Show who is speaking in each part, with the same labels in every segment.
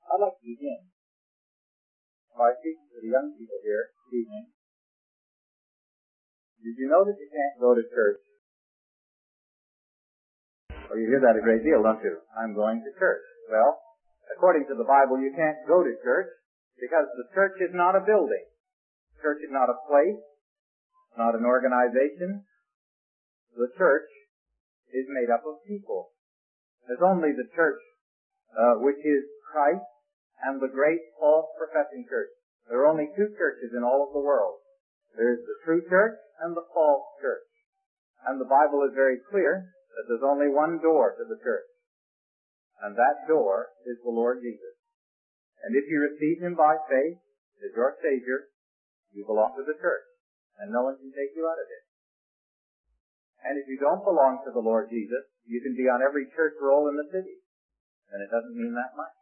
Speaker 1: I'd like to begin by speaking to the young people here this evening. Did you know that you can't go to church? Well, you hear that a great deal, don't you? I'm going to church. Well, according to the Bible, you can't go to church because the church is not a building. Church is not a place, not an organization. The church is made up of people. There's only the church, which is Christ, and the great false professing church. There are only two churches in all of the world. There's the true church and the false church. And the Bible is very clear that there's only one door to the church. And that door is the Lord Jesus. And if you receive Him by faith as your Savior, you belong to the church. And no one can take you out of it. And if you don't belong to the Lord Jesus, you can be on every church roll in the city. And it doesn't mean that much.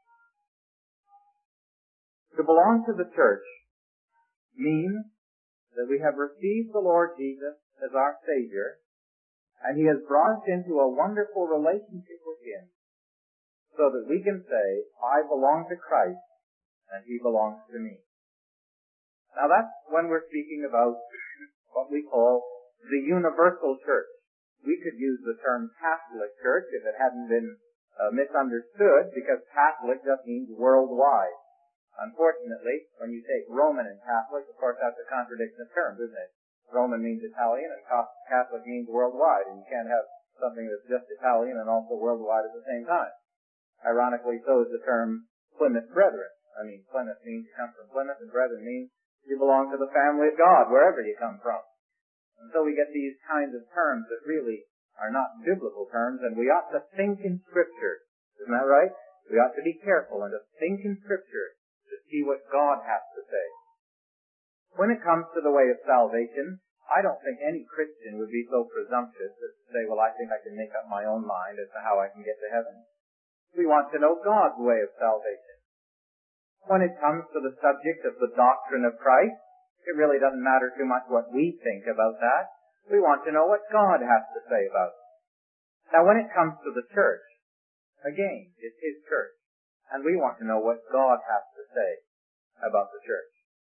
Speaker 1: To belong to the church means that we have received the Lord Jesus as our Savior, and He has brought us into a wonderful relationship with Him, so that we can say, I belong to Christ, and He belongs to me. Now that's when we're speaking about what we call the universal church. We could use the term Catholic Church if it hadn't been misunderstood, because Catholic just means worldwide. Unfortunately, when you take Roman and Catholic, of course that's a contradiction of terms, isn't it? Roman means Italian and Catholic means worldwide, and you can't have something that's just Italian and also worldwide at the same time. Ironically, so is the term Plymouth Brethren. I mean, Plymouth means you come from Plymouth, and Brethren means you belong to the family of God, wherever you come from. And so we get these kinds of terms that really are not biblical terms, and we ought to think in Scripture. Isn't that right? We ought to be careful and to think in Scripture to see what God has to say. When it comes to the way of salvation, I don't think any Christian would be so presumptuous as to say, well, I think I can make up my own mind as to how I can get to heaven. We want to know God's way of salvation. When it comes to the subject of the doctrine of Christ, it really doesn't matter too much what we think about that. We want to know what God has to say about it. Now, when it comes to the church, again, it's His church. And we want to know what God has to say about the church.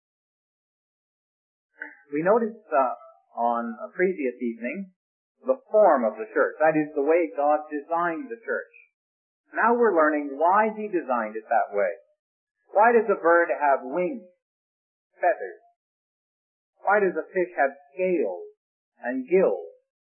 Speaker 1: We noticed on a previous evening the form of the church. That is, the way God designed the church. Now we're learning why He designed it that way. Why does a bird have wings, feathers? Why does a fish have scales and gills?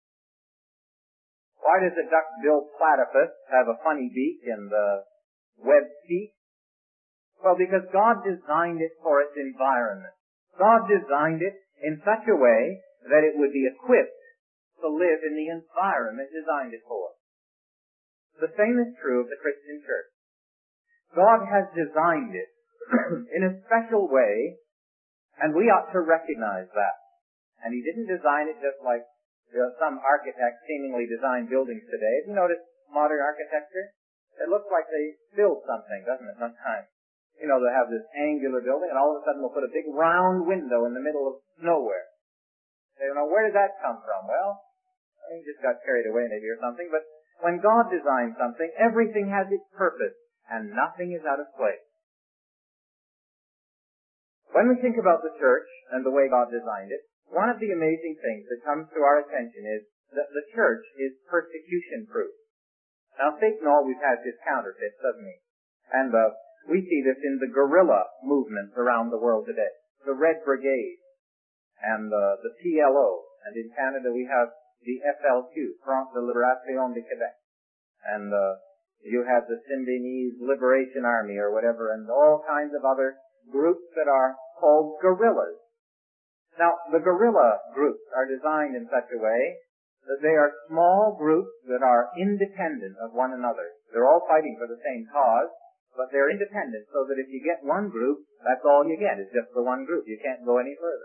Speaker 1: Why does a duck-billed platypus have a funny beak and webbed feet? Well, because God designed it for its environment. God designed it in such a way that it would be equipped to live in the environment designed it for. The same is true of the Christian church. God has designed it in a special way, and we ought to recognize that. And He didn't design it just like some architects seemingly design buildings today. Have you noticed modern architecture? It looks like they build something, doesn't it, sometimes? You know, they have this angular building, and all of a sudden they'll put a big round window in the middle of nowhere. You know, where did that come from? Well, he just got carried away maybe or something, but when God designs something, everything has its purpose, and nothing is out of place. When we think about the church and the way God designed it, one of the amazing things that comes to our attention is that the church is persecution-proof. Now, Satan always has his counterfeits, doesn't he? And we see this in the guerrilla movements around the world today. The Red Brigade and the PLO. And in Canada we have the FLQ, Front de Libération du Québec. And you have the Symbionese Liberation Army or whatever, and all kinds of other groups that are called guerrillas. Now, the guerrilla groups are designed in such a way that they are small groups that are independent of one another. They're all fighting for the same cause, but they're independent, so that if you get one group, that's all you get, is just the one group. You can't go any further.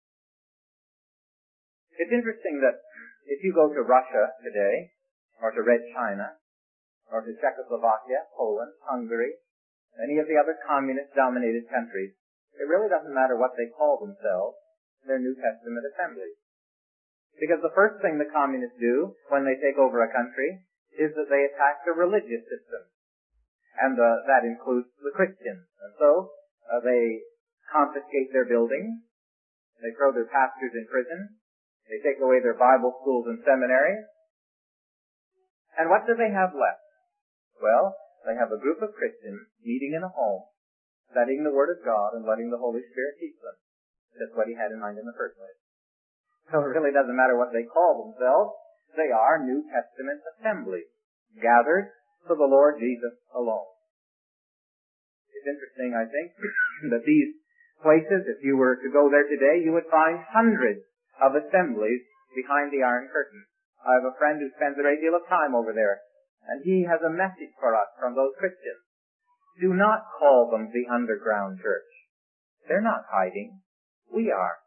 Speaker 1: It's interesting that if you go to Russia today, or to Red China, or to Czechoslovakia, Poland, Hungary, any of the other communist-dominated countries, it really doesn't matter what they call themselves. They're New Testament assemblies. Because the first thing the communists do when they take over a country is that they attack the religious system. And that includes the Christians. And so they confiscate their buildings. They throw their pastors in prison. They take away their Bible schools and seminaries. And what do they have left? Well, they have a group of Christians meeting in a home, studying the Word of God and letting the Holy Spirit teach them. That's what he had in mind in the first place. So it really doesn't matter what they call themselves. They are New Testament assemblies, gathered for the Lord Jesus alone. It's interesting, I think, that these places, if you were to go there today, you would find hundreds of assemblies behind the Iron Curtain. I have a friend who spends a great deal of time over there, and he has a message for us from those Christians. Do not call them the underground church. They're not hiding. We are.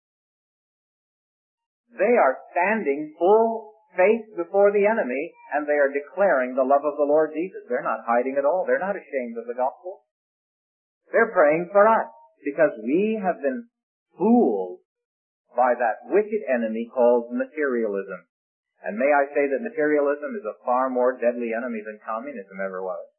Speaker 1: They are standing full face before the enemy, and they are declaring the love of the Lord Jesus. They're not hiding at all. They're not ashamed of the gospel. They're praying for us, because we have been fooled by that wicked enemy called materialism. And may I say that materialism is a far more deadly enemy than communism ever was.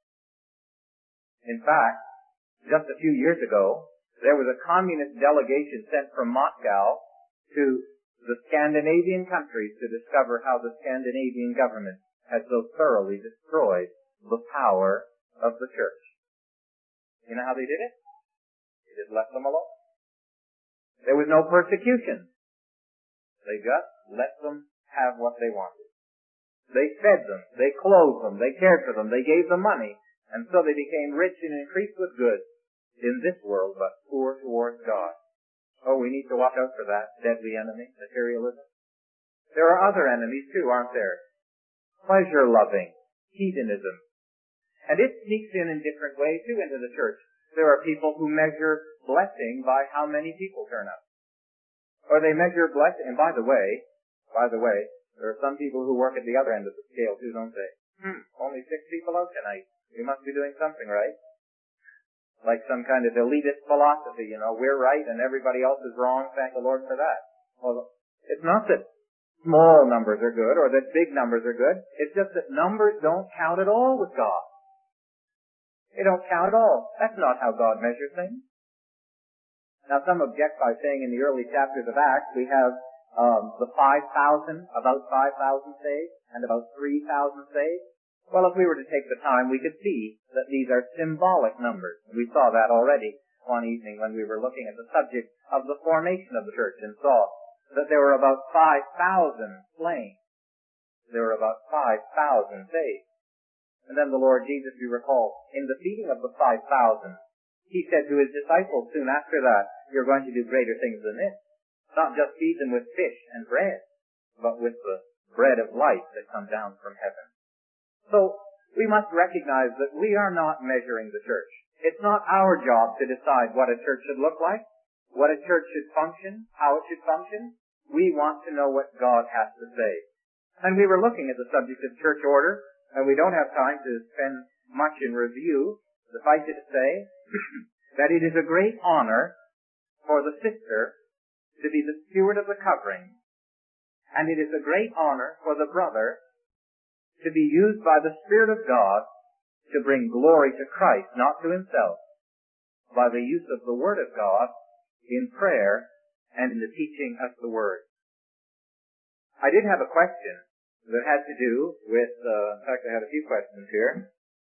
Speaker 1: In fact, just a few years ago, there was a communist delegation sent from Moscow to the Scandinavian countries to discover how the Scandinavian government had so thoroughly destroyed the power of the church. You know how they did it? They just left them alone. There was no persecution. They just let them have what they wanted. They fed them, they clothed them, they cared for them, they gave them money, and so they became rich and increased with goods in this world, but poor towards God. Oh, we need to watch out for that deadly enemy, materialism. There are other enemies too, aren't there? Pleasure-loving, hedonism. And it sneaks in different ways too into the church. There are people who measure blessing by how many people turn up. Or they measure blessing, and by the way, there are some people who work at the other end of the scale too, don't they? Only 6 people out tonight. We must be doing something right. Like some kind of elitist philosophy, we're right and everybody else is wrong, thank the Lord for that. Well, it's not that small numbers are good or that big numbers are good. It's just that numbers don't count at all with God. They don't count at all. That's not how God measures things. Now some object by saying in the early chapters of Acts we have the 5,000, about 5,000 saved, and about 3,000 saved. Well, if we were to take the time, we could see that these are symbolic numbers. We saw that already one evening when we were looking at the subject of the formation of the church and saw that there were about 5,000 slain. There were about 5,000 saved. And then the Lord Jesus, we recall, in the feeding of the 5,000, he said to his disciples soon after that, you're going to do greater things than this. Not just feed them with fish and bread, but with the bread of life that comes down from heaven. So, we must recognize that we are not measuring the church. It's not our job to decide what a church should look like, what a church should function, how it should function. We want to know what God has to say. And we were looking at the subject of church order, and we don't have time to spend much in review. Suffice it to say that it is a great honor for the sister to be the steward of the covering, and it is a great honor for the brother to be used by the Spirit of God to bring glory to Christ, not to himself, by the use of the Word of God in prayer and in the teaching of the Word. I did have a question that had to do with, in fact I had a few questions here.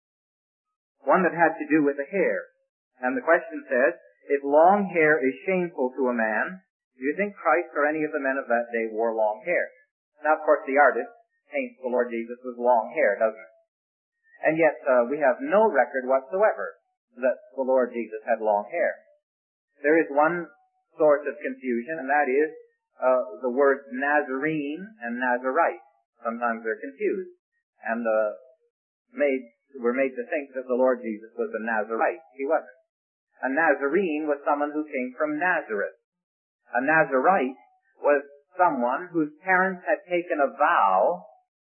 Speaker 1: One that had to do with the hair. And the question says, if long hair is shameful to a man, do you think Christ or any of the men of that day wore long hair? Now, of course, the artist paints the Lord Jesus with long hair, doesn't it? And yet, we have no record whatsoever that the Lord Jesus had long hair. There is one source of confusion, and that is the words Nazarene and Nazarite. Sometimes they're confused, and were made to think that the Lord Jesus was a Nazarite. He wasn't. A Nazarene was someone who came from Nazareth. A Nazarite was someone whose parents had taken a vow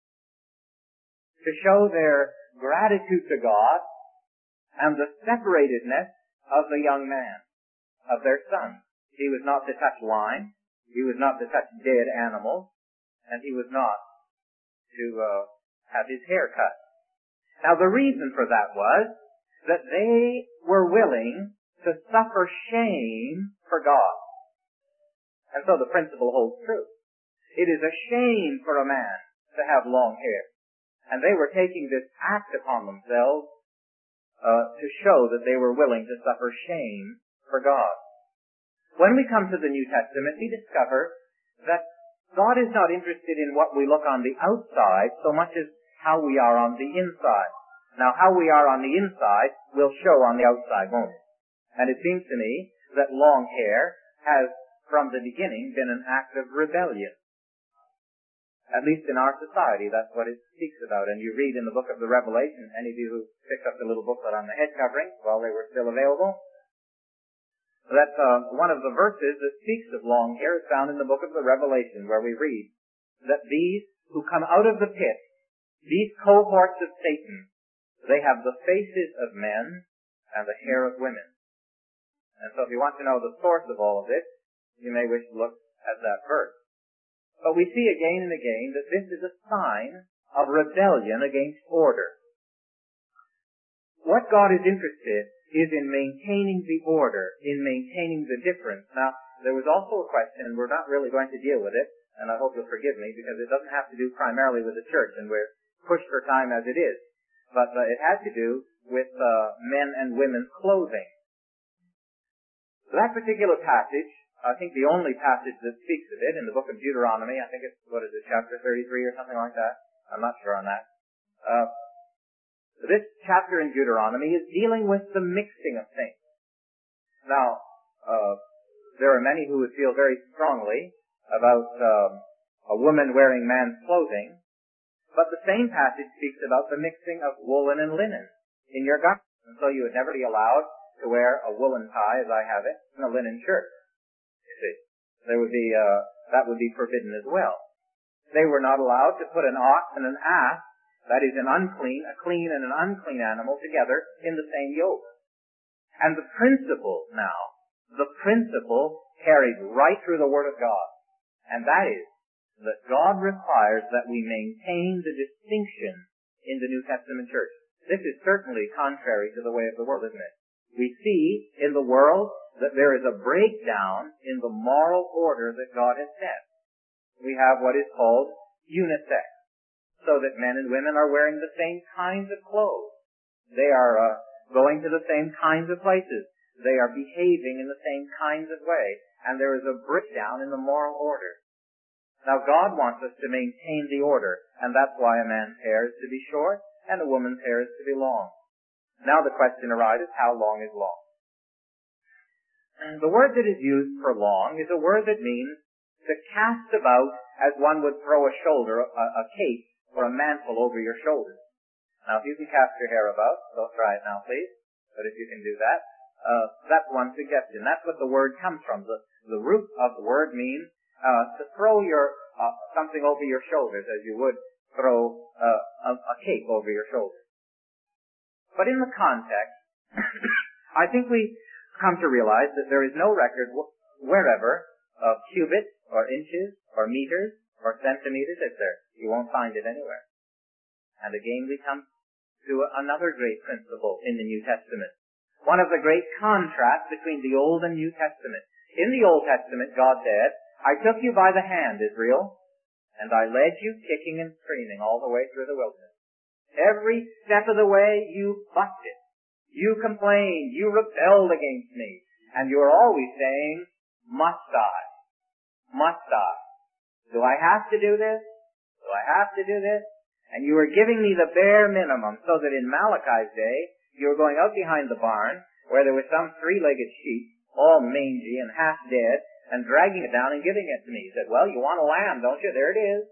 Speaker 1: to show their gratitude to God and the separatedness of the young man, of their son. He was not to touch wine, he was not to touch dead animals, and he was not to have his hair cut. Now the reason for that was that they were willing to suffer shame for God. And so the principle holds true. It is a shame for a man to have long hair. And they were taking this act upon themselves to show that they were willing to suffer shame for God. When we come to the New Testament, we discover that God is not interested in what we look on the outside so much as how we are on the inside. Now, how we are on the inside will show on the outside, won't it? And it seems to me that long hair has, from the beginning, been an act of rebellion. At least in our society, that's what it speaks about. And you read in the book of the Revelation, any of you who picked up the little booklet on the head covering while they were still available, that one of the verses that speaks of long hair is found in the book of the Revelation, where we read that these who come out of the pit, these cohorts of Satan, they have the faces of men and the hair of women. And so if you want to know the source of all of this, you may wish to look at that verse. But we see again and again that this is a sign of rebellion against order. What God is interested is in maintaining the order, in maintaining the difference. Now, there was also a question, and we're not really going to deal with it, and I hope you'll forgive me, because it doesn't have to do primarily with the church, and we're pushed for time as it is. But it had to do with men and women's clothing. That particular passage, I think the only passage that speaks of it in the book of Deuteronomy, I think it's, chapter 33 or something like that? I'm not sure on that. This chapter in Deuteronomy is dealing with the mixing of things. Now, there are many who would feel very strongly about a woman wearing man's clothing, but the same passage speaks about the mixing of woolen and linen in your garments. And so you would never be allowed to wear a woolen tie, as I have it, and a linen shirt. You see, that would be forbidden as well. They were not allowed to put an ox and an ass, that is a clean and an unclean animal together in the same yoke. And the principle carried right through the Word of God. And that is that God requires that we maintain the distinction in the New Testament church. This is certainly contrary to the way of the world, isn't it? We see in the world that there is a breakdown in the moral order that God has set. We have what is called unisex, so that men and women are wearing the same kinds of clothes. They are going to the same kinds of places. They are behaving in the same kinds of way. And there is a breakdown in the moral order. Now God wants us to maintain the order, and that's why a man's hair is to be short and a woman's hair is to be long. Now the question arises, how long is long? The word that is used for long is a word that means to cast about as one would throw a cape or a mantle over your shoulders. Now, if you can cast your hair about, don't try it now, please, but if you can do that, that's one suggestion. That's what the word comes from. The root of the word means to throw something over your shoulders as you would throw a cape over your shoulders. But in the context, I think we come to realize that there is no record wherever of cubits or inches or meters or centimeters, is there? You won't find it anywhere. And again we come to another great principle in the New Testament. One of the great contrasts between the Old and New Testament. In the Old Testament, God said, I took you by the hand, Israel, and I led you kicking and screaming all the way through the wilderness. Every step of the way you bucked it. You complained. You rebelled against me. And you were always saying, must I? Must I? Do I have to do this? Do I have to do this? And you were giving me the bare minimum, so that in Malachi's day, you were going out behind the barn, where there was some three-legged sheep, all mangy and half dead, and dragging it down and giving it to me. He said, well, you want a lamb, don't you? There it is.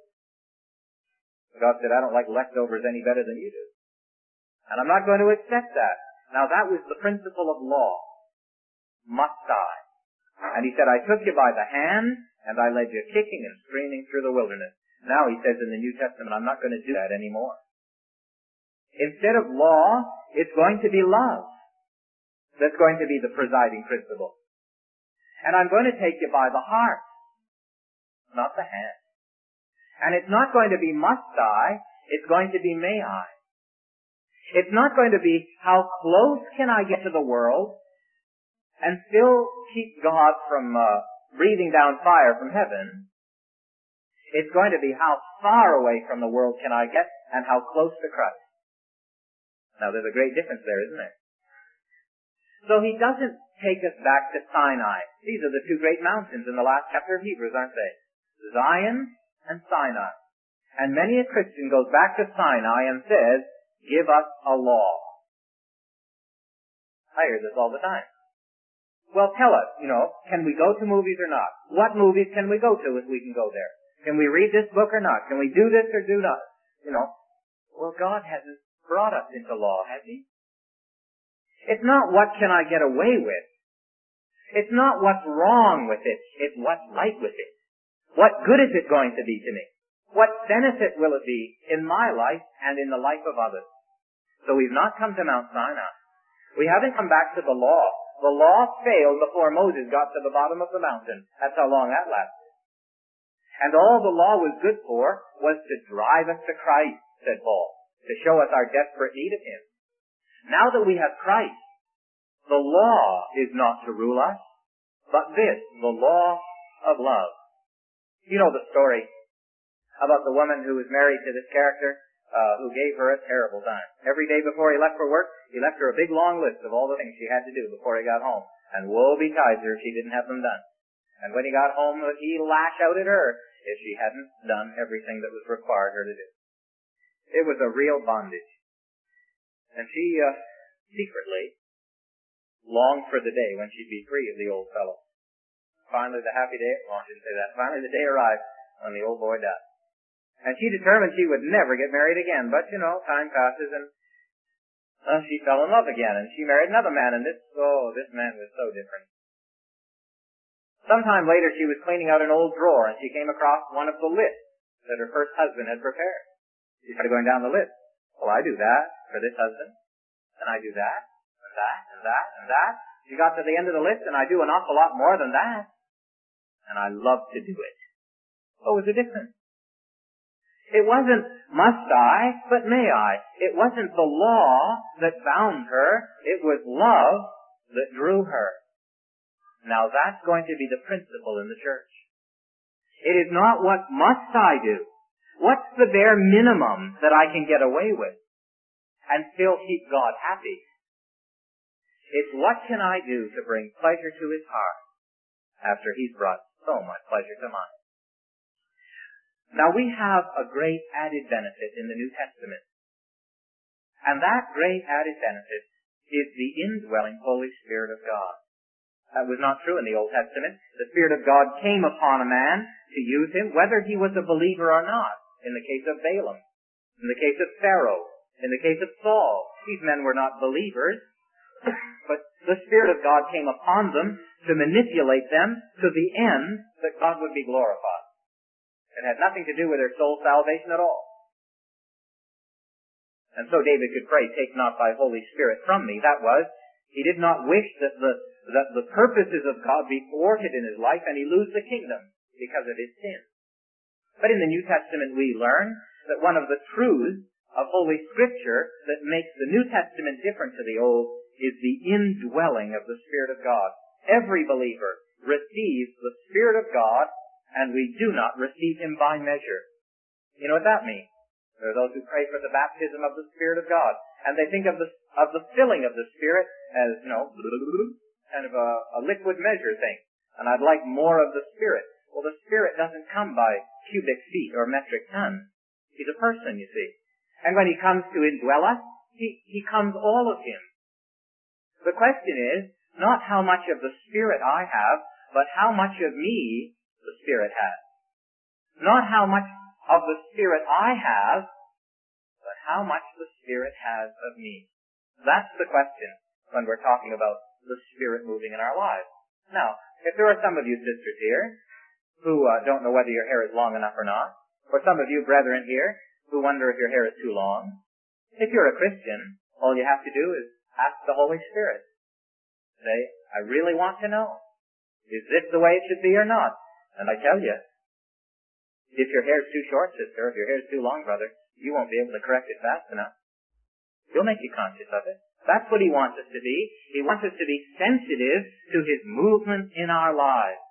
Speaker 1: God said, I don't like leftovers any better than you do. And I'm not going to accept that. Now that was the principle of law. Must I? And he said, I took you by the hand, and I led you kicking and screaming through the wilderness. Now he says in the New Testament, I'm not going to do that anymore. Instead of law, it's going to be love. That's going to be the presiding principle. And I'm going to take you by the heart, not the hand. And it's not going to be must I, it's going to be may I. It's not going to be how close can I get to the world and still keep God from breathing down fire from heaven. It's going to be how far away from the world can I get and how close to Christ. Now there's a great difference there, isn't there? So he doesn't take us back to Sinai. These are the two great mountains in the last chapter of Hebrews, aren't they? Zion and Sinai. And many a Christian goes back to Sinai and says, give us a law. I hear this all the time. Well, tell us, can we go to movies or not? What movies can we go to if we can go there? Can we read this book or not? Can we do this or do not? Well, God hasn't brought us into law, has He? It's not what can I get away with. It's not what's wrong with it. It's what's right with it. What good is it going to be to me? What benefit will it be in my life and in the life of others? So we've not come to Mount Sinai. We haven't come back to the law. The law failed before Moses got to the bottom of the mountain. That's how long that lasted. And all the law was good for was to drive us to Christ, said Paul, to show us our desperate need of Him. Now that we have Christ, the law is not to rule us, but this, the law of love. You know the story about the woman who was married to this character who gave her a terrible time. Every day before he left for work, he left her a big long list of all the things she had to do before he got home. And woe betide her if she didn't have them done. And when he got home, he lashed out at her if she hadn't done everything that was required her to do. It was a real bondage. And she secretly longed for the day when she'd be free of the old fellow. Finally, the happy day, well, I shouldn't say that. Finally, the day arrived when the old boy died. And she determined she would never get married again. But, time passes and she fell in love again. And she married another man. And this man was so different. Sometime later, she was cleaning out an old drawer. And she came across one of the lists that her first husband had prepared. She started going down the list. Well, I do that for this husband. And I do that. And that. And that. And that. She got to the end of the list. And I do an awful lot more than that. And I love to do it. What was the difference? It wasn't must I, but may I. It wasn't the law that bound her. It was love that drew her. Now that's going to be the principle in the church. It is not what must I do. What's the bare minimum that I can get away with and still keep God happy? It's what can I do to bring pleasure to His heart after He's brought so much pleasure to mine. Now we have a great added benefit in the New Testament. And that great added benefit is the indwelling Holy Spirit of God. That was not true in the Old Testament. The Spirit of God came upon a man to use him, whether he was a believer or not. In the case of Balaam, in the case of Pharaoh, in the case of Saul. These men were not believers, but the Spirit of God came upon them to manipulate them to the end that God would be glorified. It had nothing to do with their soul salvation at all. And so David could pray, take not thy Holy Spirit from me. That was, he did not wish that the purposes of God be thwarted in his life and he lose the kingdom because of his sin. But in the New Testament we learn that one of the truths of Holy Scripture that makes the New Testament different to the Old is the indwelling of the Spirit of God. Every believer receives the Spirit of God, and we do not receive Him by measure. You know what that means? There are those who pray for the baptism of the Spirit of God, and they think of the filling of the Spirit as, kind of a liquid measure thing. And I'd like more of the Spirit. Well, the Spirit doesn't come by cubic feet or metric tons. He's a person, you see. And when He comes to indwell us, He comes all of Him. The question is, not how much of the Spirit I have, but how much of me the Spirit has. Not how much of the Spirit I have, but how much the Spirit has of me. That's the question when we're talking about the Spirit moving in our lives. Now, if there are some of you sisters here who don't know whether your hair is long enough or not, or some of you brethren here who wonder if your hair is too long, if you're a Christian, all you have to do is ask the Holy Spirit. Say, I really want to know. Is this the way it should be or not? And I tell you, if your hair's too short, sister, if your hair's too long, brother, you won't be able to correct it fast enough. He'll make you conscious of it. That's what He wants us to be. He wants us to be sensitive to His movement in our lives.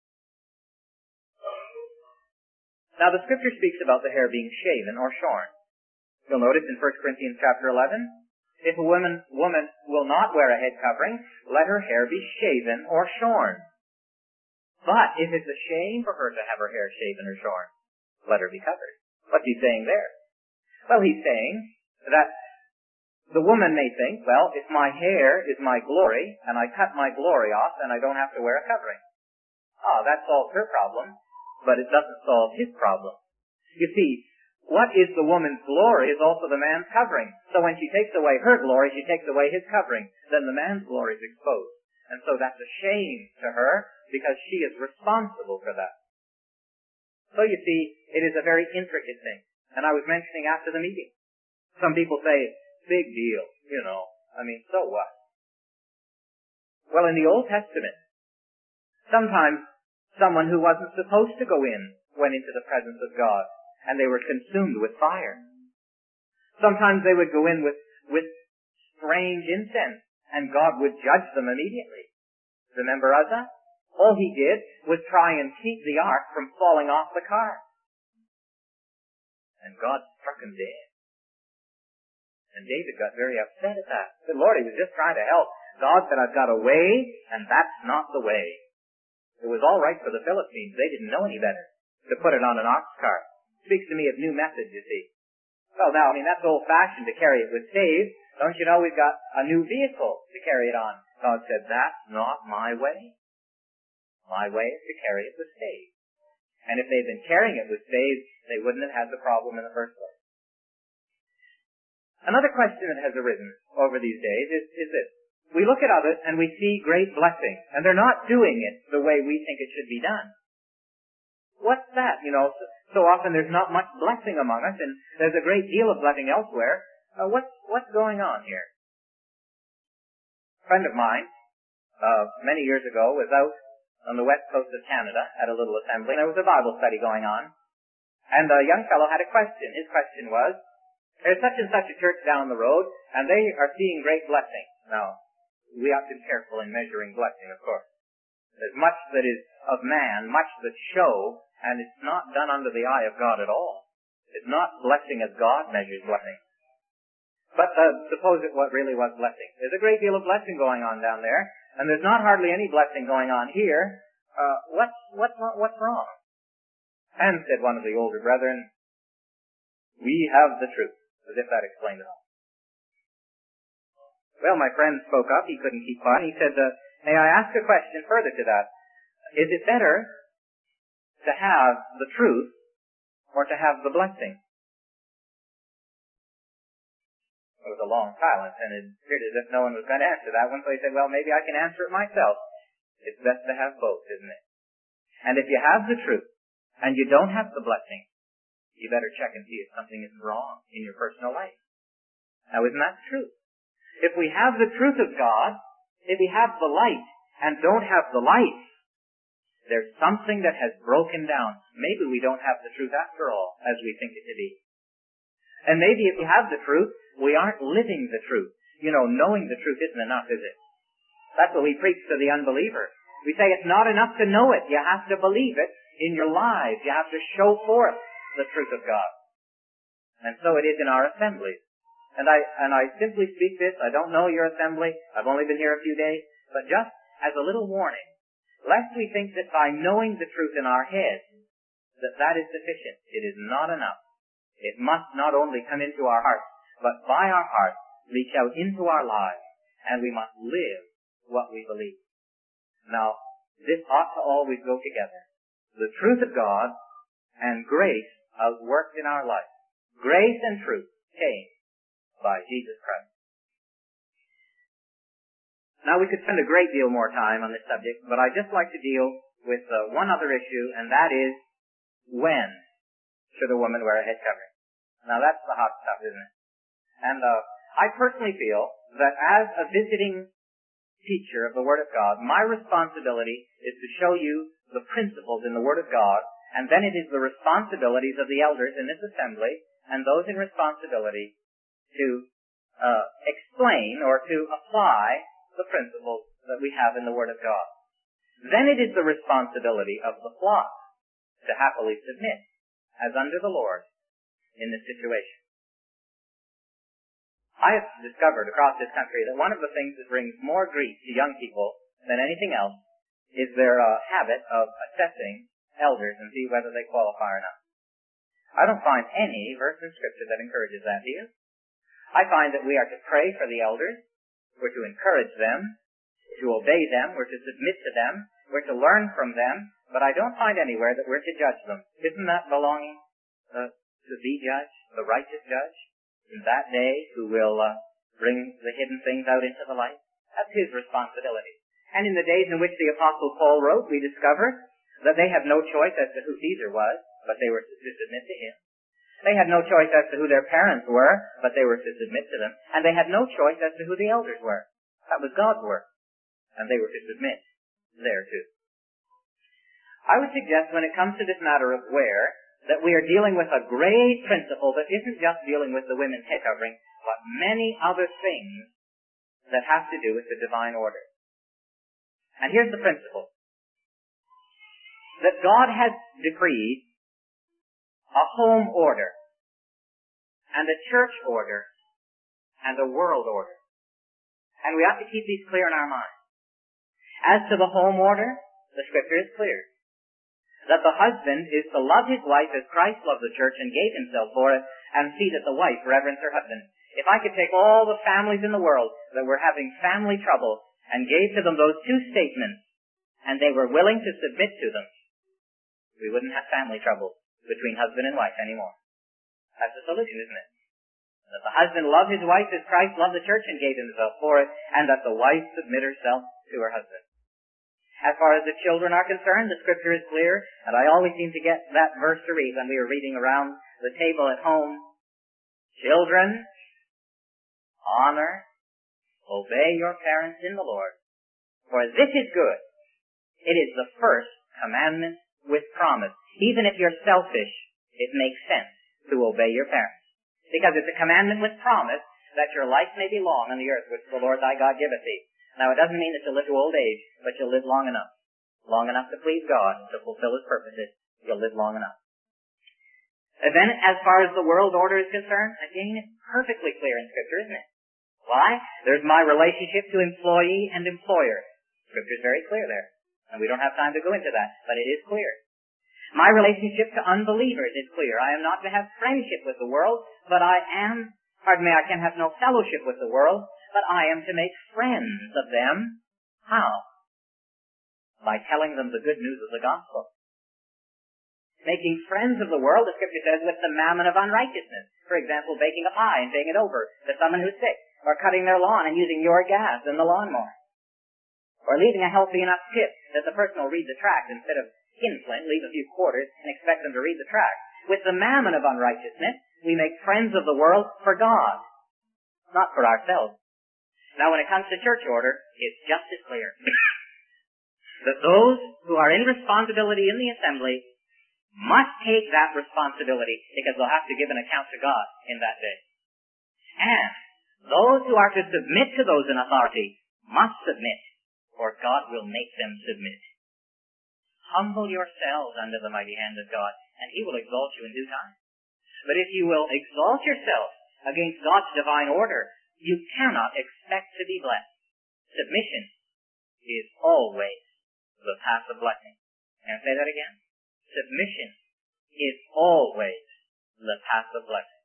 Speaker 1: Now, the Scripture speaks about the hair being shaven or shorn. You'll notice in 1 Corinthians chapter 11, if a woman will not wear a head covering, let her hair be shaven or shorn. But if it's a shame for her to have her hair shaven or shorn, let her be covered. What's he saying there? Well, he's saying that the woman may think, well, if my hair is my glory, and I cut my glory off, then I don't have to wear a covering. That solves her problem. But it doesn't solve his problem. You see, what is the woman's glory is also the man's covering. So when she takes away her glory, she takes away his covering. Then the man's glory is exposed. And so that's a shame to her because she is responsible for that. So you see, it is a very intricate thing. And I was mentioning after the meeting. Some people say, big deal, so what? Well, in the Old Testament, sometimes someone who wasn't supposed to go in went into the presence of God, and they were consumed with fire. Sometimes they would go in with strange incense, and God would judge them immediately. Remember Uzzah? All he did was try and keep the ark from falling off the car. And God struck him dead. And David got very upset at that. The Lord, he was just trying to help. God said, I've got a way, and that's not the way. It was all right for the Philistines. They didn't know any better to put it on an ox cart. Speaks to me of new methods, you see. Well, now, that's old-fashioned to carry it with staves. Don't you know we've got a new vehicle to carry it on? God said, that's not my way. My way is to carry it with staves. And if they'd been carrying it with staves, they wouldn't have had the problem in the first place. Another question that has arisen over these days is this. We look at others and we see great blessing, and they're not doing it the way we think it should be done. What's that? So often there's not much blessing among us, and there's a great deal of blessing elsewhere. What's going on here? A friend of mine, many years ago, was out on the west coast of Canada at a little assembly, and there was a Bible study going on. And a young fellow had a question. His question was, there's such and such a church down the road, and they are seeing great blessing. Now, we ought to be careful in measuring blessing, of course. There's much that is of man, much that's show, and it's not done under the eye of God at all. It's not blessing as God measures blessing. But suppose it really was blessing. There's a great deal of blessing going on down there, and there's not hardly any blessing going on here. What's wrong? And said one of the older brethren, we have the truth, as if that explained it all. Well, my friend spoke up. He couldn't keep quiet. He said, may I ask a question further to that? Is it better to have the truth or to have the blessing? There was a long silence, and it appeared as if no one was going to answer that one, so he said, well, maybe I can answer it myself. It's best to have both, isn't it? And if you have the truth and you don't have the blessing, you better check and see if something is wrong in your personal life. Now, isn't that true? If we have the truth of God, if we have the light and don't have the light, there's something that has broken down. Maybe we don't have the truth after all, as we think it to be. And maybe if we have the truth, we aren't living the truth. Knowing the truth isn't enough, is it? That's what we preach to the unbeliever. We say it's not enough to know it. You have to believe it in your lives. You have to show forth the truth of God. And so it is in our assemblies. And I simply speak this. I don't know your assembly. I've only been here a few days. But just as a little warning, lest we think that by knowing the truth in our heads, that is sufficient. It is not enough. It must not only come into our hearts, but by our hearts reach out into our lives, and we must live what we believe. Now, this ought to always go together. The truth of God and grace outworked in our life. Grace and truth came by Jesus Christ. Now, we could spend a great deal more time on this subject, but I'd just like to deal with one other issue, and that is, when should a woman wear a head covering? Now, that's the hot stuff, isn't it? And I personally feel that as a visiting teacher of the Word of God, my responsibility is to show you the principles in the Word of God, and then it is the responsibilities of the elders in this assembly and those in responsibility to
Speaker 2: explain or to apply the principles that we have in the Word of God. Then it is the responsibility of the flock to happily submit as under the Lord in this situation. I have discovered across this country that one of the things that brings more grief to young people than anything else is their habit of assessing elders and see whether they qualify or not. I don't find any verse in Scripture that encourages that, do you? I find that we are to pray for the elders, we're to encourage them, to obey them, we're to submit to them, we're to learn from them, but I don't find anywhere that we're to judge them. Isn't that belonging to the judge, the righteous judge, in that day who will bring the hidden things out into the light? That's his responsibility. And in the days in which the Apostle Paul wrote, we discover that they had no choice as to who Caesar was, but they were to submit to him. They had no choice as to who their parents were, but they were to submit to them. And they had no choice as to who the elders were. That was God's work. And they were to submit thereto. I would suggest when it comes to this matter of where, that we are dealing with a great principle that isn't just dealing with the women's head covering, but many other things that have to do with the divine order. And here's the principle. That God has decreed a home order, and a church order, and a world order. And we have to keep these clear in our minds. As to the home order, the Scripture is clear. That the husband is to love his wife as Christ loved the church and gave himself for it, and see that the wife reverence her husband. If I could take all the families in the world that were having family trouble and gave to them those two statements, and they were willing to submit to them, we wouldn't have family trouble between husband and wife anymore. That's the solution, isn't it? That the husband love his wife as Christ loved the church and gave himself for it, and that the wife submit herself to her husband. As far as the children are concerned, the Scripture is clear, and I always seem to get that verse to read when we were reading around the table at home. Children, honor, obey your parents in the Lord, for this is good. It is the first commandment with promise. Even if you're selfish, it makes sense to obey your parents. Because it's a commandment with promise that your life may be long on the earth which the Lord thy God giveth thee. Now it doesn't mean that you'll live to old age, but you'll live long enough. Long enough to please God, to fulfill His purposes. You'll live long enough. And then, as far as the world order is concerned, again, it's perfectly clear in Scripture, isn't it? Why? There's my relationship to employee and employer. Scripture's very clear there. And we don't have time to go into that, but it is clear. My relationship to unbelievers is clear. I am not to have friendship with the world, but I can have no fellowship with the world, but I am to make friends of them. How? By telling them the good news of the gospel. Making friends of the world, the Scripture says, with the mammon of unrighteousness. For example, baking a pie and paying it over to someone who's sick, or cutting their lawn and using your gas in the lawnmower. Or leaving a healthy enough tip that the person will read the tract instead of skinflint, leave a few quarters and expect them to read the tract. With the mammon of unrighteousness, we make friends of the world for God, not for ourselves. Now when it comes to church order, it's just as clear that those who are in responsibility in the assembly must take that responsibility because they'll have to give an account to God in that day. And those who are to submit to those in authority must submit, or God will make them submit. Humble yourselves under the mighty hand of God, and He will exalt you in due time. But if you will exalt yourself against God's divine order, you cannot expect to be blessed. Submission is always the path of blessing. Can I say that again? Submission is always the path of blessing.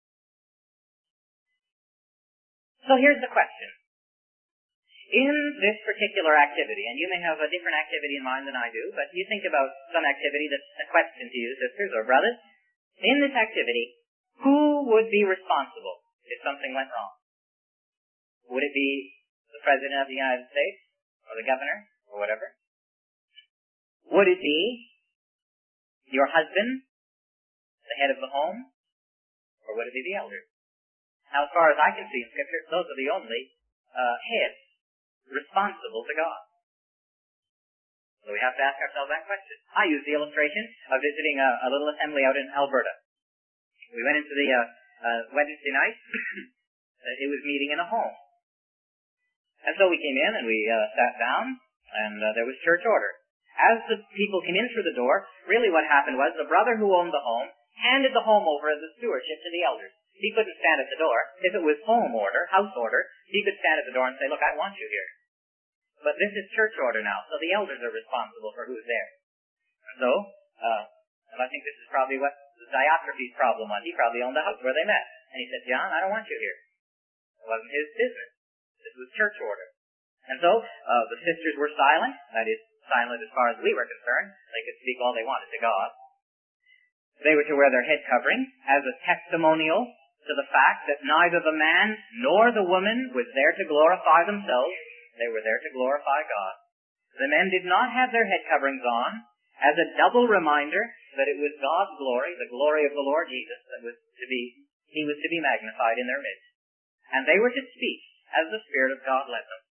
Speaker 2: So here's the question. In this particular activity, and you may have a different activity in mind than I do, but you think about some activity that's a question to you, sisters or brothers. In this activity, who would be responsible if something went wrong? Would it be the President of the United States, or the governor, or whatever? Would it be your husband, the head of the home, or would it be the elders? Now, as far as I can see in Scripture, those are the only heads responsible to God. So we have to ask ourselves that question. I use the illustration of visiting a little assembly out in Alberta. We went into the Wednesday night. It was meeting in a home. And so we came in and we sat down, and there was church order. As the people came in through the door, really what happened was the brother who owned the home handed the home over as a stewardship to the elders. He couldn't stand at the door. If it was home order, house order, he could stand at the door and say, look, I want you here. But this is church order now, so the elders are responsible for who's there. And so, and I think this is probably what Diotrephes' problem was. He probably owned the house where they met. And he said, John, I don't want you here. It wasn't his business. This was church order. And so, the sisters were silent. That is, silent as far as we were concerned. They could speak all they wanted to God. They were to wear their head covering as a testimonial to the fact that neither the man nor the woman was there to glorify themselves. They were there to glorify God. The men did not have their head coverings on as a double reminder that it was God's glory, the glory of the Lord Jesus, He was to be magnified in their midst. And they were to speak as the Spirit of God led them.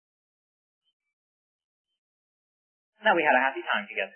Speaker 2: Now we had a happy time together.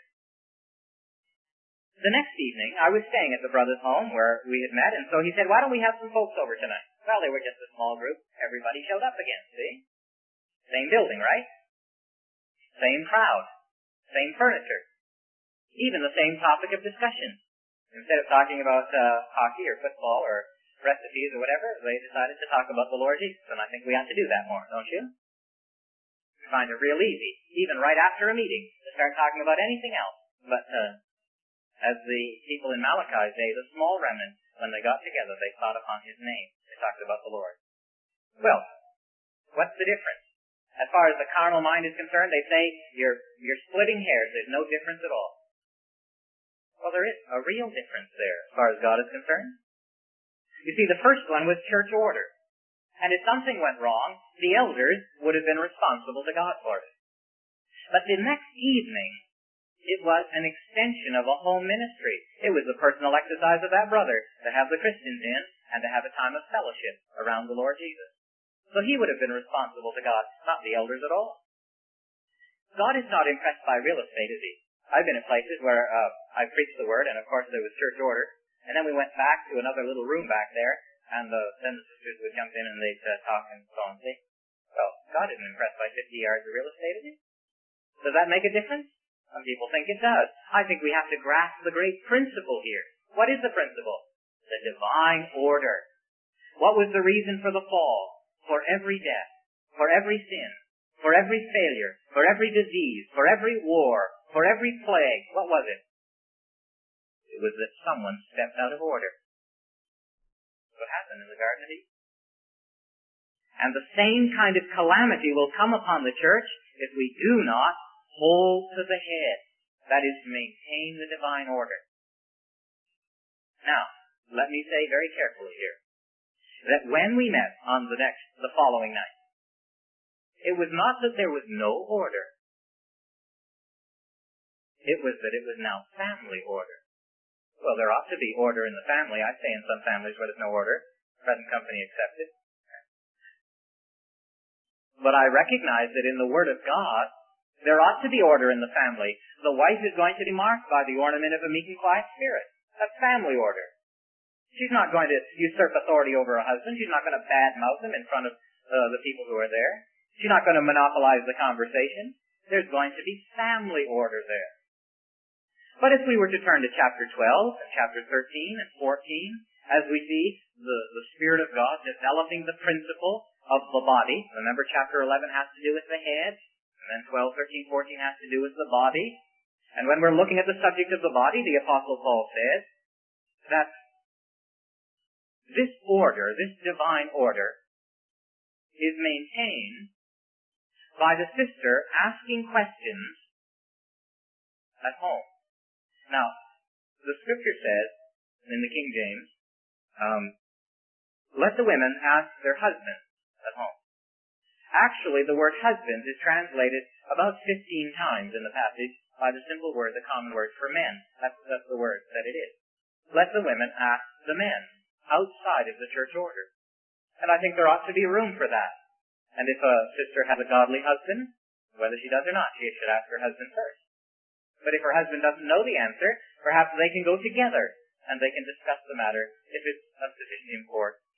Speaker 2: The next evening, I was staying at the brother's home where we had met, and so he said, why don't we have some folks over tonight? Well, they were just a small group. Everybody showed up again, see? Same building, right? Same crowd. Same furniture. Even the same topic of discussion. Instead of talking about hockey or football or recipes or whatever, they decided to talk about the Lord Jesus, and I think we ought to do that more, don't you? We find it real easy, even right after a meeting, to start talking about anything else. But as the people in Malachi's day, the small remnant, when they got together, they thought upon His name. They talked about the Lord. Well, what's the difference? As far as the carnal mind is concerned, they say you're splitting hairs. There's no difference at all. Well, there is a real difference there as far as God is concerned. You see, the first one was church order. And if something went wrong, the elders would have been responsible to God for it. But the next evening, it was an extension of a home ministry. It was the personal exercise of that brother to have the Christians in and to have a time of fellowship around the Lord Jesus. So he would have been responsible to God, not the elders at all. God is not impressed by real estate, is He? I've been in places where I preached the Word, and of course there was church order, and then we went back to another little room back there, and then the sisters would jump in and they'd talk and so on, see? Well, God isn't impressed by 50 yards of real estate, is He? Does that make a difference? Some people think it does. I think we have to grasp the great principle here. What is the principle? The divine order. What was the reason for the fall? For every death, for every sin, for every failure, for every disease, for every war, for every plague. What was it? It was that someone stepped out of order. What happened in the Garden of Eden? And the same kind of calamity will come upon the church if we do not hold to the head. That is, to maintain the divine order. Now, let me say very carefully here, that when we met on the following night, it was not that there was no order. It was that it was now family order. Well, there ought to be order in the family. I say in some families where there's no order, present company accepted. But I recognize that in the Word of God, there ought to be order in the family. The wife is going to be marked by the ornament of a meek and quiet spirit. That's family order. She's not going to usurp authority over her husband. She's not going to badmouth him in front of the people who are there. She's not going to monopolize the conversation. There's going to be family order there. But if we were to turn to chapter 12 and chapter 13 and 14, as we see the Spirit of God developing the principle of the body, remember chapter 11 has to do with the head, and then 12, 13, 14 has to do with the body. And when we're looking at the subject of the body, the Apostle Paul says that this order, this divine order, is maintained by the sister asking questions at home. Now, the Scripture says, in the King James, let the women ask their husbands at home. Actually, the word husband is translated about 15 times in the passage by the simple word, the common word for men. That's the word that it is. Let the women ask the men outside of the church order. And I think there ought to be room for that. And if a sister has a godly husband, whether she does or not, she should ask her husband first. But if her husband doesn't know the answer, perhaps they can go together and they can discuss the matter if it's of sufficient import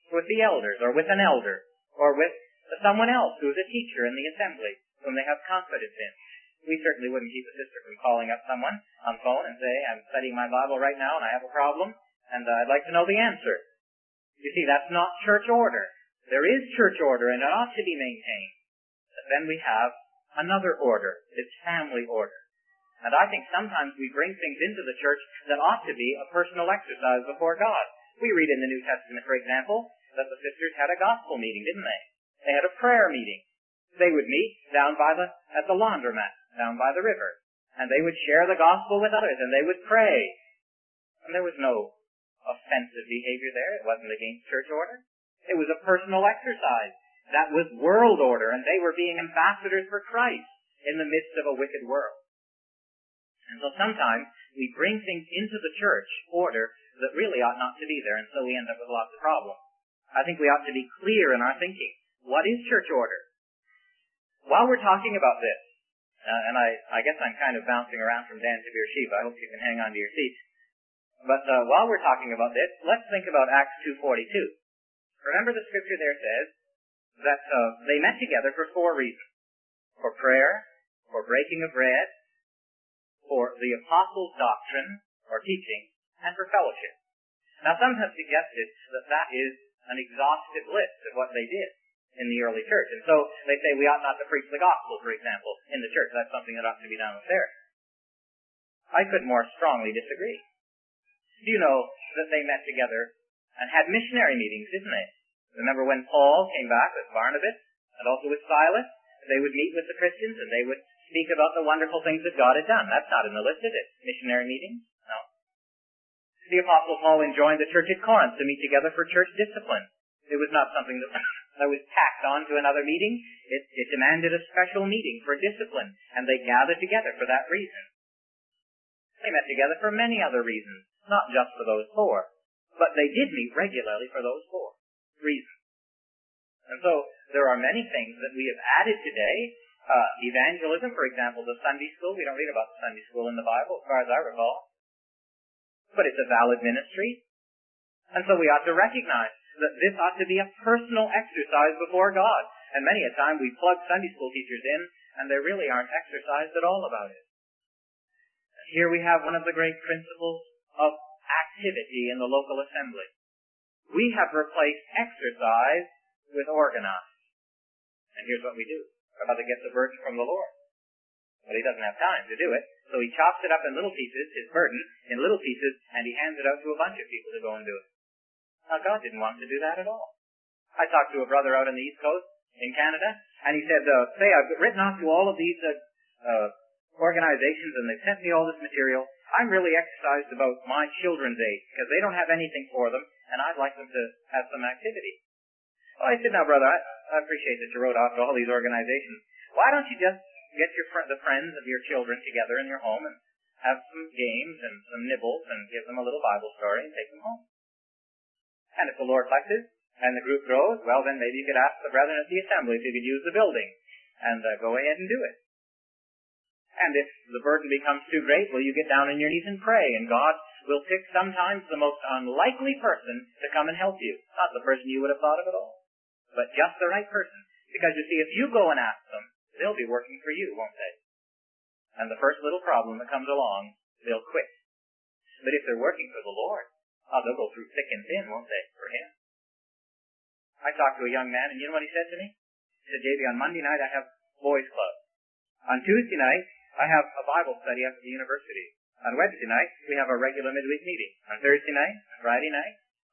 Speaker 2: with the elders, or with an elder, or with someone else who is a teacher in the assembly, whom they have confidence in. We certainly wouldn't keep a sister from calling up someone on phone and say, I'm studying my Bible right now and I have a problem, and I'd like to know the answer. You see, that's not church order. There is church order, and it ought to be maintained. But then we have another order. It's family order. And I think sometimes we bring things into the church that ought to be a personal exercise before God. We read in the New Testament, for example, that the sisters had a gospel meeting, didn't they? They had a prayer meeting. They would meet down at the laundromat, down by the river. And they would share the gospel with others, and they would pray. And there was no offensive behavior there. It wasn't against church order. It was a personal exercise. That was world order, and they were being ambassadors for Christ in the midst of a wicked world. And so sometimes we bring things into the church order that really ought not to be there, and so we end up with lots of problems. I think we ought to be clear in our thinking. What is church order? While we're talking about this, and I guess I'm kind of bouncing around from Dan to Beersheba. I hope you can hang on to your seats. But while we're talking about this, let's think about Acts 2:42. Remember the scripture there says that they met together for 4 reasons. For prayer, for breaking of bread, for the apostles' doctrine, or teaching, and for fellowship. Now some have suggested that that is an exhaustive list of what they did in the early church. And so they say we ought not to preach the gospel, for example, in the church. That's something that ought to be done up there. I could more strongly disagree. Do you know that they met together and had missionary meetings, didn't they? Remember when Paul came back with Barnabas and also with Silas? They would meet with the Christians and they would speak about the wonderful things that God had done. That's not in the list, is it? Missionary meetings? No. The Apostle Paul enjoined the church at Corinth to meet together for church discipline. It was not something that was tacked on to another meeting. It demanded a special meeting for discipline, and they gathered together for that reason. They met together for many other reasons, not just for those 4. But they did meet regularly for those 4 reasons. And so there are many things that we have added today. Evangelism, for example, the Sunday school. We don't read about the Sunday school in the Bible, as far as I recall. But it's a valid ministry. And so we ought to recognize that this ought to be a personal exercise before God. And many a time we plug Sunday school teachers in, and they really aren't exercised at all about it. Here we have one of the great principles of activity in the local assembly. We have replaced exercise with organize. And here's what we do. Our brother gets a burden from the Lord. But he doesn't have time to do it. So he chops it up in little pieces, his burden, in little pieces, and he hands it out to a bunch of people to go and do it. Now, God didn't want to do that at all. I talked to a brother out on the East Coast in Canada, and he said, say, I've written off to all of these organizations, and they've sent me all this material. I'm really exercised about my children's aid, because they don't have anything for them, and I'd like them to have some activity. Well, I said, now, brother, I appreciate that you wrote off to all these organizations. Why don't you just get the friends of your children together in your home and have some games and some nibbles and give them a little Bible story and take them home? And if the Lord blesses and the group grows, well, then maybe you could ask the brethren at the assembly if you could use the building and go ahead and do it. And if the burden becomes too great, well, you get down on your knees and pray, and God will pick sometimes the most unlikely person to come and help you. Not the person you would have thought of at all, but just the right person. Because, you see, if you go and ask them, they'll be working for you, won't they? And the first little problem that comes along, they'll quit. But if they're working for the Lord, they'll go through thick and thin, won't they, for Him? I talked to a young man, and you know what he said to me? He said, JB, on Monday night I have boys' club. On Tuesday night, I have a Bible study up at the university. On Wednesday night, we have our regular midweek meeting. On Thursday night, Friday night,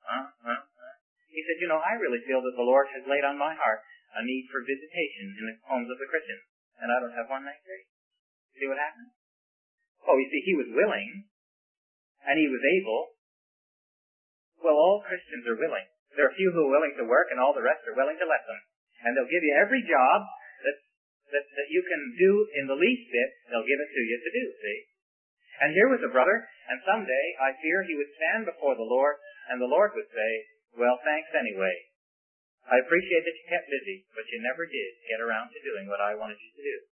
Speaker 2: He said, you know, I really feel that the Lord has laid on my heart a need for visitation in the homes of the Christians, and I don't have one night free. See what happened? Oh, you see, he was willing, and he was able. Well, all Christians are willing. There are few who are willing to work, and all the rest are willing to let them. And they'll give you every job that you can do in the least bit, they'll give it to you to do, see? And here was a brother, and someday I fear he would stand before the Lord, and the Lord would say, well, thanks anyway. I appreciate that you kept busy, but you never did get around to doing what I wanted you to do.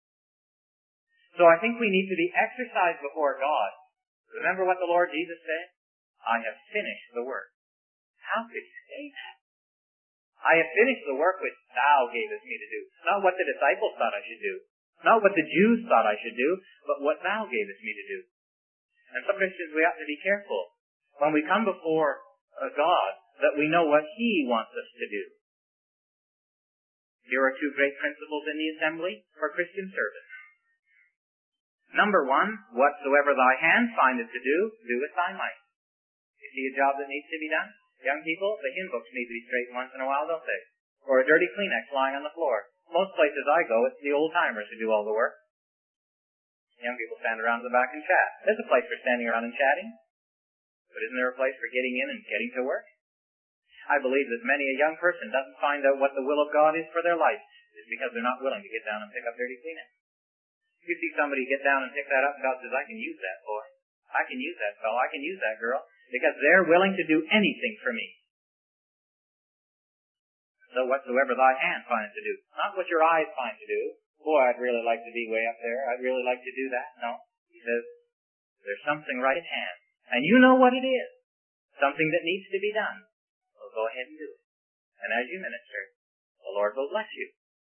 Speaker 2: So I think we need to be exercised before God. Remember what the Lord Jesus said? I have finished the work. How could he say that? I have finished the work which thou gavest me to do. Not what the disciples thought I should do. Not what the Jews thought I should do, but what thou gavest me to do. And some Christians, we ought to be careful when we come before God that we know what He wants us to do. Here are two great principles in the assembly for Christian service. Number one, whatsoever thy hand findeth to do, do with thy might. You see a job that needs to be done? Young people, the hymn books need to be straightened once in a while, don't they? Or a dirty Kleenex lying on the floor. Most places I go, it's the old-timers who do all the work. Young people stand around in the back and chat. There's a place for standing around and chatting. But isn't there a place for getting in and getting to work? I believe that many a young person doesn't find out what the will of God is for their life is because they're not willing to get down and pick up dirty Kleenex. You see somebody get down and pick that up, and God says, I can use that boy. I can use that fellow. I can use that girl. Because they're willing to do anything for me. So whatsoever thy hand finds to do. Not what your eyes find to do. Boy, I'd really like to be way up there. I'd really like to do that. No. He says, there's something right at hand. And you know what it is. Something that needs to be done. So go ahead and do it. And as you minister, the Lord will bless you.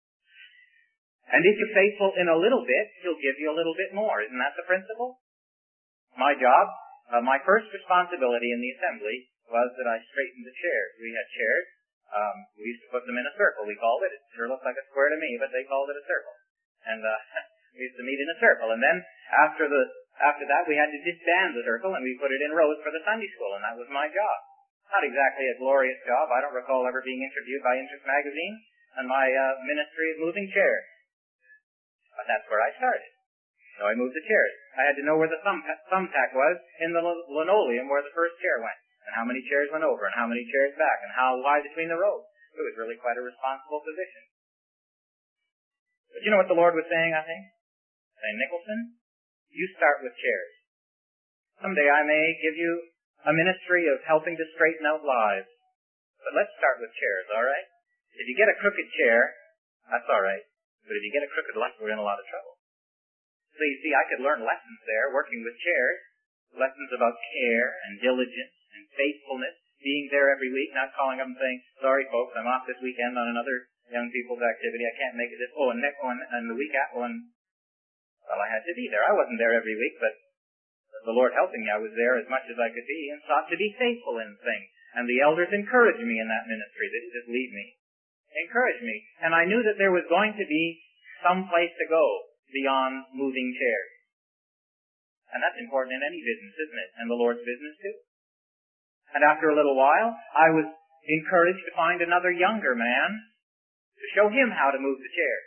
Speaker 2: And if you're faithful in a little bit, He'll give you a little bit more. Isn't that the principle? My job, my first responsibility in the assembly was that I straightened the chairs. We had chairs. We used to put them in a circle, we called it. It sure looked like a square to me, but they called it a circle. And we used to meet in a circle. And then after that, we had to disband the circle, and we put it in rows for the Sunday school, and that was my job. Not exactly a glorious job. I don't recall ever being interviewed by Interest Magazine on my ministry of moving chairs. But that's where I started. So I moved the chairs. I had to know where the thumbtack was in the linoleum where the first chair went, and how many chairs went over, and how many chairs back, and how wide between the rows. It was really quite a responsible position. But you know what the Lord was saying, I think? Saying, Nicholson, you start with chairs. Someday I may give you a ministry of helping to straighten out lives. But let's start with chairs, all right? If you get a crooked chair, that's all right. But if you get a crooked life, we're in a lot of trouble. So you see, I could learn lessons there, working with chairs, lessons about care and diligence and faithfulness, being there every week, not calling up and saying, sorry folks, I'm off this weekend on another young people's activity, I can't make it this, and the week after one, well, I had to be there. I wasn't there every week, but the Lord helping me, I was there as much as I could be and sought to be faithful in things. And the elders encouraged me in that ministry. They didn't just leave me. They encouraged me. And I knew that there was going to be some place to go beyond moving chairs. And that's important in any business, isn't it? And the Lord's business too. And after a little while, I was encouraged to find another younger man to show him how to move the chair.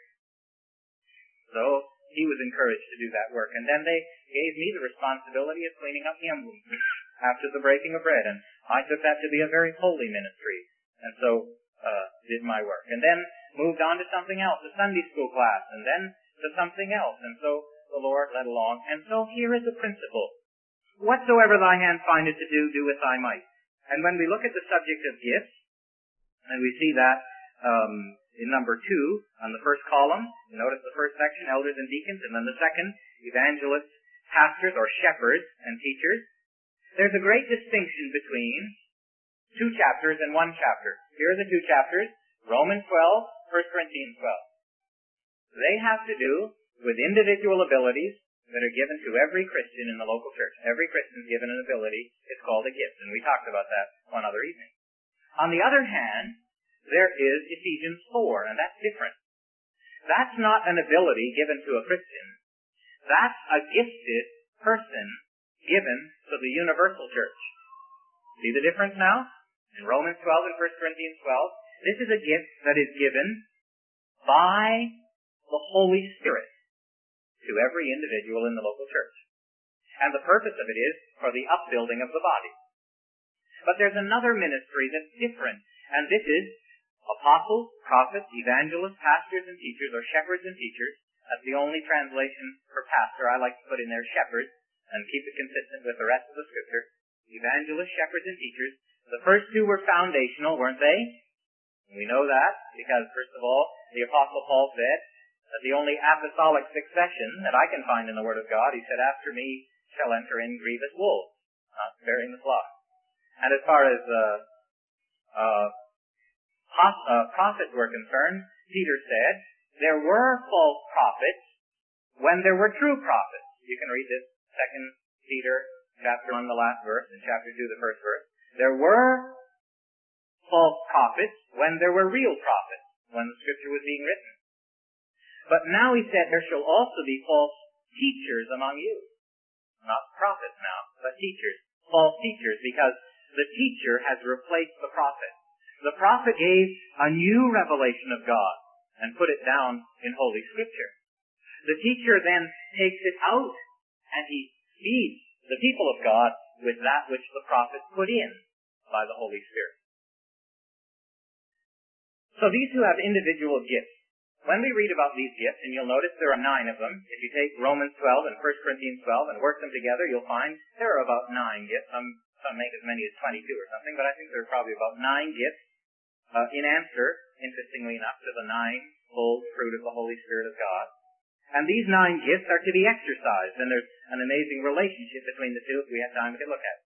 Speaker 2: So he was encouraged to do that work. And then they gave me the responsibility of cleaning up the emblems after the breaking of bread. And I took that to be a very holy ministry. And so did my work. And then moved on to something else, a Sunday school class, and then to something else. And so the Lord led along. And so here is the principle. Whatsoever thy hand findeth to do, do with thy might. And when we look at the subject of gifts, and we see that in number 2, on the first column, you notice the first section, elders and deacons, and then the second, evangelists, pastors, or shepherds and teachers. There's a great distinction between 2 chapters and 1 chapter. Here are the 2 chapters, Romans 12, 1 Corinthians 12. They have to do with individual abilities that are given to every Christian in the local church. Every Christian is given an ability. It's called a gift, and we talked about that one other evening. On the other hand, there is Ephesians 4, and that's different. That's not an ability given to a Christian. That's a gifted person given to the universal church. See the difference now? In Romans 12 and 1 Corinthians 12, this is a gift that is given by the Holy Spirit to every individual in the local church. And the purpose of it is for the upbuilding of the body. But there's another ministry that's different, and this is apostles, prophets, evangelists, pastors and teachers, or shepherds and teachers. That's the only translation for pastor. I like to put in there shepherds and keep it consistent with the rest of the scripture. Evangelists, shepherds, and teachers. The first 2 were foundational, weren't they? We know that because, first of all, the Apostle Paul said that the only apostolic succession that I can find in the Word of God, he said, after me shall enter in grievous wolves, not sparing the flock. And as far as prophets were concerned, Peter said, there were false prophets when there were true prophets. You can read this 2 Peter chapter 1, the last verse, and chapter 2, the first verse. There were false prophets when there were real prophets, when the scripture was being written. But now he said there shall also be false teachers among you. Not prophets now, but teachers. False teachers, because the teacher has replaced the prophet. The prophet gave a new revelation of God and put it down in Holy Scripture. The teacher then takes it out and he feeds the people of God with that which the prophet put in by the Holy Spirit. So these who have individual gifts, when we read about these gifts, and you'll notice there are 9 of them, if you take Romans 12 and 1 Corinthians 12 and work them together, you'll find there are about 9 gifts. Some make as many as 22 or something, but I think there are probably about 9 gifts in answer, interestingly enough, to the 9-fold fruit of the Holy Spirit of God. And these 9 gifts are to be exercised, and there's an amazing relationship between the two if we have time to look at it.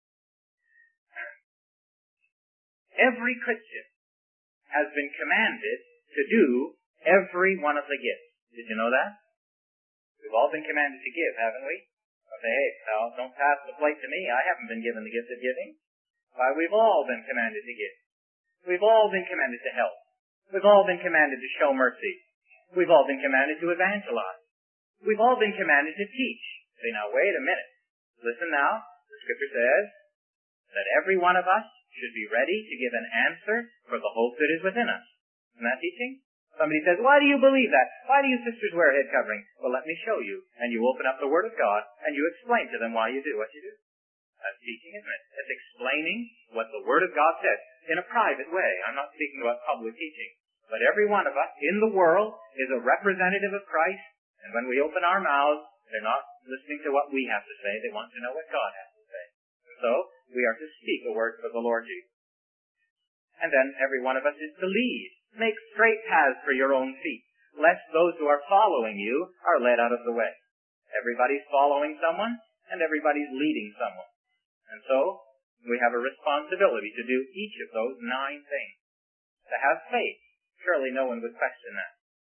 Speaker 2: Every Christian has been commanded to do every one of the gifts. Did you know that? We've all been commanded to give, haven't we? Say, hey, pal, don't pass the plate to me. I haven't been given the gift of giving. Why, we've all been commanded to give. We've all been commanded to help. We've all been commanded to show mercy. We've all been commanded to evangelize. We've all been commanded to teach. Say, now, wait a minute. Listen now. The Scripture says that every one of us should be ready to give an answer for the hope that is within us. Isn't that teaching? Somebody says, why do you believe that? Why do you sisters wear head covering? Well, let me show you. And you open up the Word of God, and you explain to them why you do what you do. That's teaching, isn't it? It's explaining what the Word of God says in a private way. I'm not speaking about public teaching. But every one of us in the world is a representative of Christ, and when we open our mouths, they're not listening to what we have to say. They want to know what God has to say. And so, we are to speak a word for the Lord Jesus. And then every one of us is to lead. Make straight paths for your own feet, lest those who are following you are led out of the way. Everybody's following someone, and everybody's leading someone. And so, we have a responsibility to do each of those 9 things. To have faith. Surely no one would question that.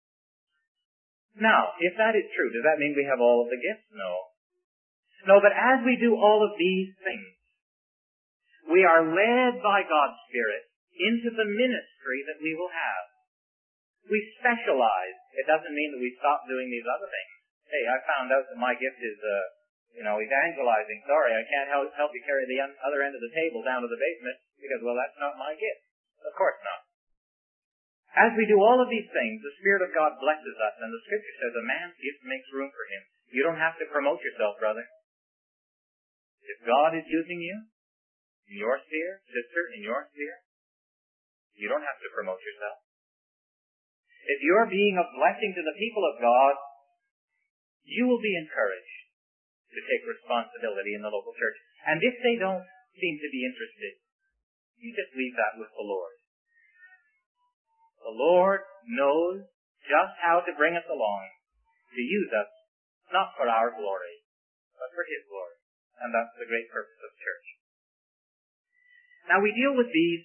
Speaker 2: Now, if that is true, does that mean we have all of the gifts? No. No, but as we do all of these things, we are led by God's Spirit into the ministry that we will have. We specialize. It doesn't mean that we stop doing these other things. Hey, I found out that my gift is, evangelizing. Sorry, I can't help you carry the other end of the table down to the basement because, well, that's not my gift. Of course not. As we do all of these things, the Spirit of God blesses us, and the Scripture says a man's gift makes room for him. You don't have to promote yourself, brother. If God is using you in your sphere, sister, in your sphere, you don't have to promote yourself. If you're being a blessing to the people of God, you will be encouraged to take responsibility in the local church. And if they don't seem to be interested, you just leave that with the Lord. The Lord knows just how to bring us along, to use us, not for our glory, but for His glory. And that's the great purpose of church. Now we deal with these,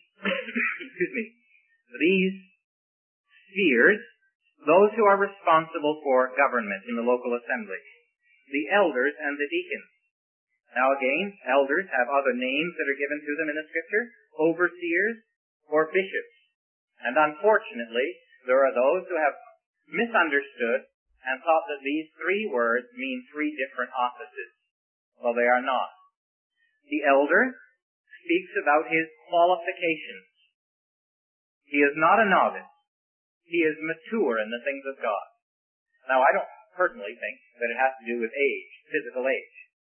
Speaker 2: these spheres, those who are responsible for government in the local assembly, the elders and the deacons. Now again, elders have other names that are given to them in the Scripture, overseers or bishops. And unfortunately, there are those who have misunderstood and thought that these 3 words mean 3 different offices. Well, they are not. The elder speaks about his qualifications. He is not a novice. He is mature in the things of God. Now, I don't personally think that it has to do with age, physical age.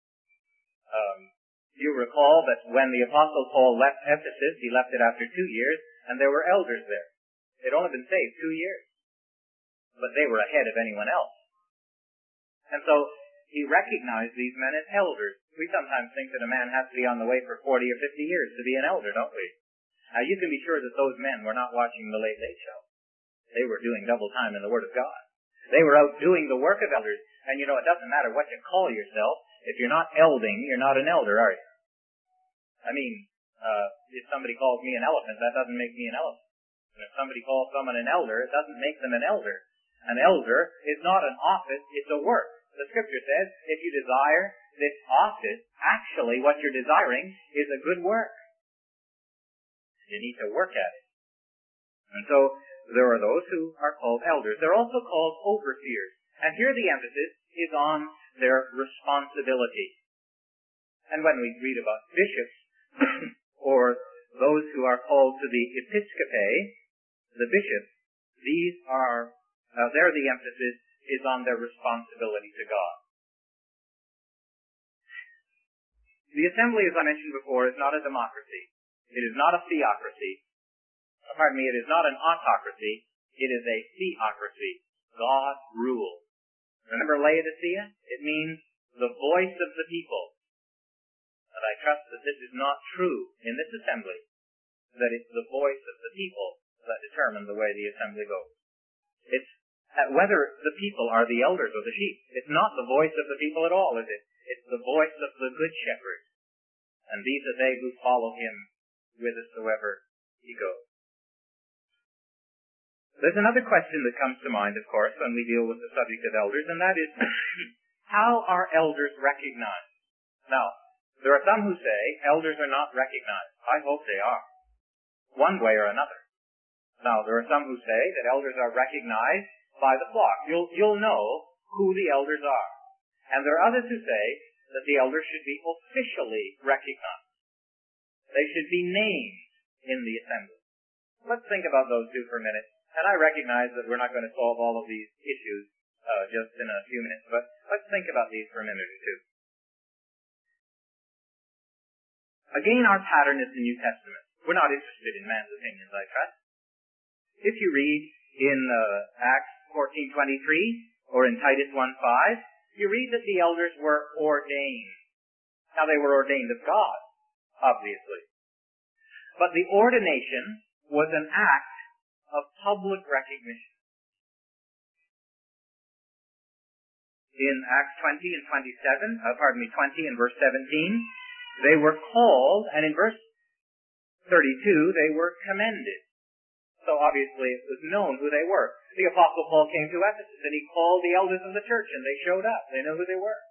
Speaker 2: You recall that when the Apostle Paul left Ephesus, he left it after 2 years, and there were elders there. They'd only been saved 2 years. But they were ahead of anyone else. And so, he recognized these men as elders. We sometimes think that a man has to be on the way for 40 or 50 years to be an elder, don't we? Now, you can be sure that those men were not watching the Late Late Show. They were doing double time in the Word of God. They were out doing the work of elders. And it doesn't matter what you call yourself. If you're not elding, you're not an elder, are you? I mean, if somebody calls me an elephant, that doesn't make me an elephant. And if somebody calls someone an elder, it doesn't make them an elder. An elder is not an office, it's a work. The Scripture says, if you desire this office, actually what you're desiring is a good work. You need to work at it. And so, there are those who are called elders. They're also called overseers. And here the emphasis is on their responsibility. And when we read about bishops, or those who are called to the episcopae, the bishops, these are, there the emphasis is on their responsibility to God. The assembly, as I mentioned before, is not a democracy. It is not a theocracy. It is not an autocracy. It is a theocracy. God rules. Remember Laodicea? It means the voice of the people. And I trust that this is not true in this assembly, that it's the voice of the people that determine the way the assembly goes. It's whether the people are the elders or the sheep. It's not the voice of the people at all, is it? It's the voice of the good shepherd. And these are they who follow him whithersoever he goes. There's another question that comes to mind, of course, when we deal with the subject of elders, and that is, how are elders recognized? Now, there are some who say elders are not recognized. I hope they are, one way or another. Now, there are some who say that elders are recognized by the flock. You'll know who the elders are. And there are others who say that the elders should be officially recognized. They should be named in the assembly. Let's think about those two for a minute. And I recognize that we're not going to solve all of these issues just in a few minutes, but let's think about these for a minute or two. Again, our pattern is the New Testament. We're not interested in man's opinions, I trust. If you read in Acts 14:23 or in Titus 1:5, you read that the elders were ordained. Now, they were ordained of God, obviously. But the ordination was an act of public recognition. In Acts 20 and 20 and verse 17, they were called, and in verse 32, they were commended. So obviously it was known who they were. The Apostle Paul came to Ephesus and he called the elders of the church and they showed up. They knew who they were.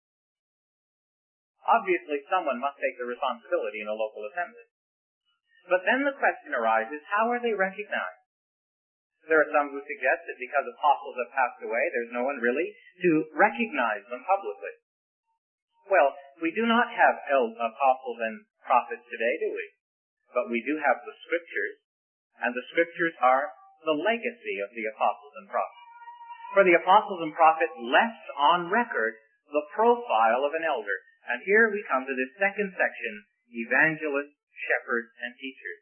Speaker 2: Obviously someone must take the responsibility in a local assembly. But then the question arises, how are they recognized? There are some who suggest that because apostles have passed away, there's no one really to recognize them publicly. Well, we do not have apostles and prophets today, do we? But we do have the Scriptures, and the Scriptures are the legacy of the apostles and prophets. For the apostles and prophets left on record the profile of an elder. And here we come to this second section, evangelists, shepherds, and teachers.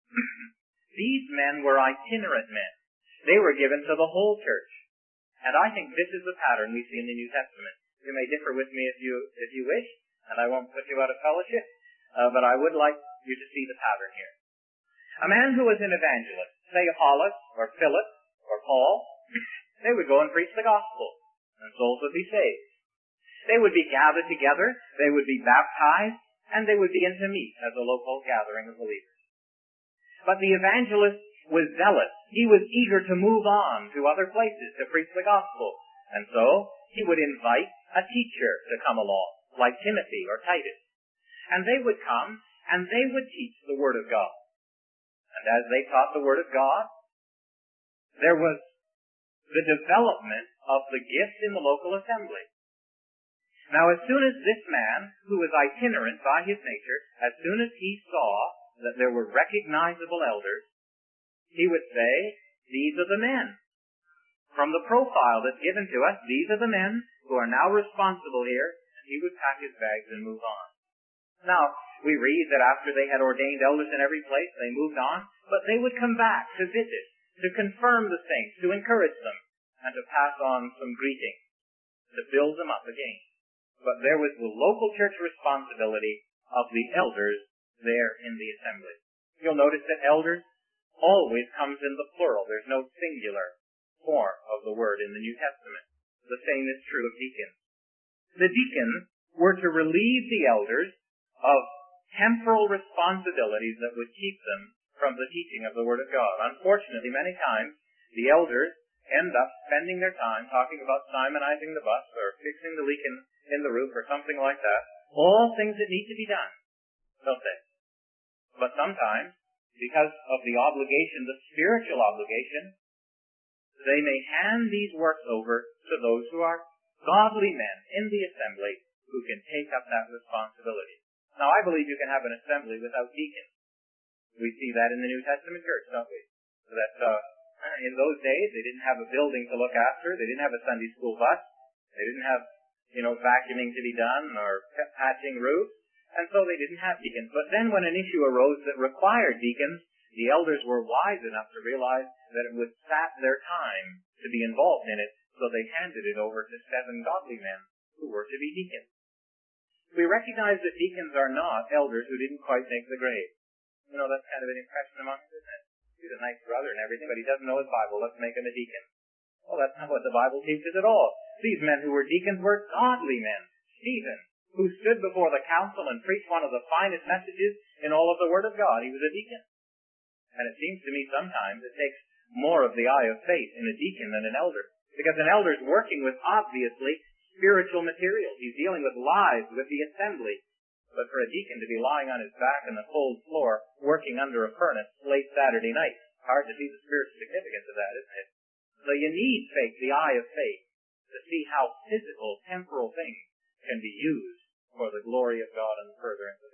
Speaker 2: These men were itinerant men. They were given to the whole church. And I think this is the pattern we see in the New Testament. You may differ with me if you wish, and I won't put you out of fellowship, but I would like you to see the pattern here. A man who was an evangelist, say Apollos, or Philip, or Paul, they would go and preach the gospel, and souls would be saved. They would be gathered together, they would be baptized, and they would begin to meet as a local gathering of believers. But the evangelist was zealous. He was eager to move on to other places to preach the gospel. And so, he would invite a teacher to come along, like Timothy or Titus. And they would come, and they would teach the Word of God. And as they taught the Word of God, there was the development of the gift in the local assembly. Now, as soon as this man, who was itinerant by his nature, as soon as he saw that there were recognizable elders, he would say, these are the men. From the profile that's given to us, these are the men who are now responsible here, and he would pack his bags and move on. Now, we read that after they had ordained elders in every place, they moved on, but they would come back to visit, to confirm the saints, to encourage them, and to pass on some greetings, to build them up again. But there was the local church responsibility of the elders there in the assembly. You'll notice that elders always comes in the plural. There's no singular form of the word in the New Testament. The same is true of deacons. The deacons were to relieve the elders of temporal responsibilities that would keep them
Speaker 3: from the teaching of the Word of God. Unfortunately, many times, the elders end up spending their time talking about Simonizing the bus or fixing the leak in the roof or something like that. All things that need to be done, don't they? But sometimes, because of the obligation, the spiritual obligation, they may hand these works over to those who are godly men in the assembly who can take up that responsibility. Now, I believe you can have an assembly without deacons. We see that in the New Testament church, don't we? That in those days, they didn't have a building to look after. They didn't have a Sunday school bus. They didn't have, vacuuming to be done or patching roofs. And so they didn't have deacons. But then when an issue arose that required deacons, the elders were wise enough to realize that it would sap their time to be involved in it, so they handed it over to 7 godly men who were to be deacons. We recognize that deacons are not elders who didn't quite make the grade. That's kind of an impression among us, isn't it? He's a nice brother and everything, but he doesn't know his Bible. Let's make him a deacon. Well, that's not what the Bible teaches at all. These men who were deacons were godly men. Stephen, who stood before the council and preached one of the finest messages in all of the Word of God, he was a deacon. And it seems to me sometimes it takes more of the eye of faith in a deacon than an elder. Because an elder is working with, obviously, spiritual material. He's dealing with lives, with the assembly. But for a deacon to be lying on his back on the cold floor, working under a furnace late Saturday night, hard to see the spiritual significance of that, isn't it? So you need faith, the eye of faith, to see how physical, temporal things can be used for the glory of God and the furtherance of